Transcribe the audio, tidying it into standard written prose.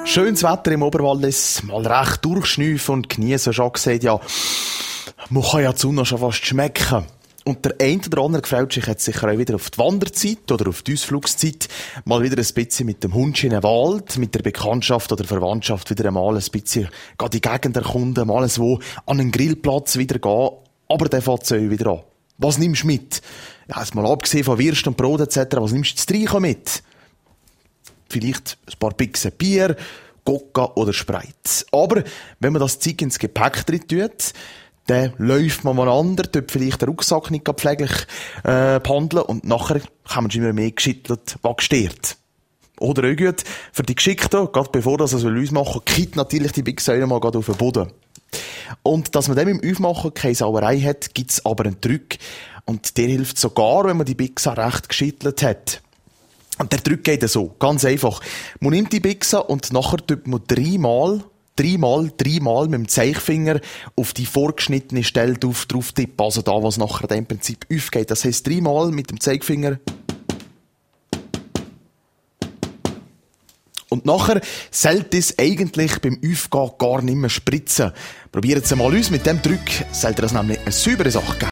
Schönes Wetter im Oberwallis, mal recht durchschnüffeln und genießen. Schon gesagt, ja, man kann ja die Sonne schon fast schmecken. Und der eine oder andere gefällt sich jetzt sicher auch wieder auf die Wanderzeit oder auf die Ausflugszeit. Mal wieder ein bisschen mit dem Hund in den Wald, mit der Bekanntschaft oder Verwandtschaft wieder einmal ein bisschen die Gegend erkunden, mal wo an einen Grillplatz wieder gehen. Aber der fängt es wieder an. Was nimmst du mit? Ja, jetzt mal abgesehen von Würst und Brot etc., was nimmst du zu trinken mit? Vielleicht ein paar Pixen Bier, Coca oder Sprite. Aber wenn man das Zeug ins Gepäck drin tut, dann läuft man voneinander, tut vielleicht den Rucksack nicht pfleglich behandeln und nachher kann man schon immer mehr geschüttelt, was gestört. Oder auch gut, für die Geschickten, gerade bevor das also uns machen, kippt natürlich die Big Säule mal auf den Boden. Und dass man dann im Aufmachen keine Sauerei hat, gibt's aber einen Trick. Und der hilft sogar, wenn man die Bixa recht geschüttelt hat. Und der Trick geht so, ganz einfach. Man nimmt die Bixa und nachher tut man dreimal mit dem Zeigefinger auf die vorgeschnittene Stelle drauf tippen. Also da, was nachher im Prinzip aufgeht. Das heisst, dreimal mit dem Zeigefinger. Und nachher sollte es eigentlich beim Aufgehen gar nicht mehr spritzen. Probiert es mal aus mit dem Trick, sollte das nämlich eine saubere Sache geben.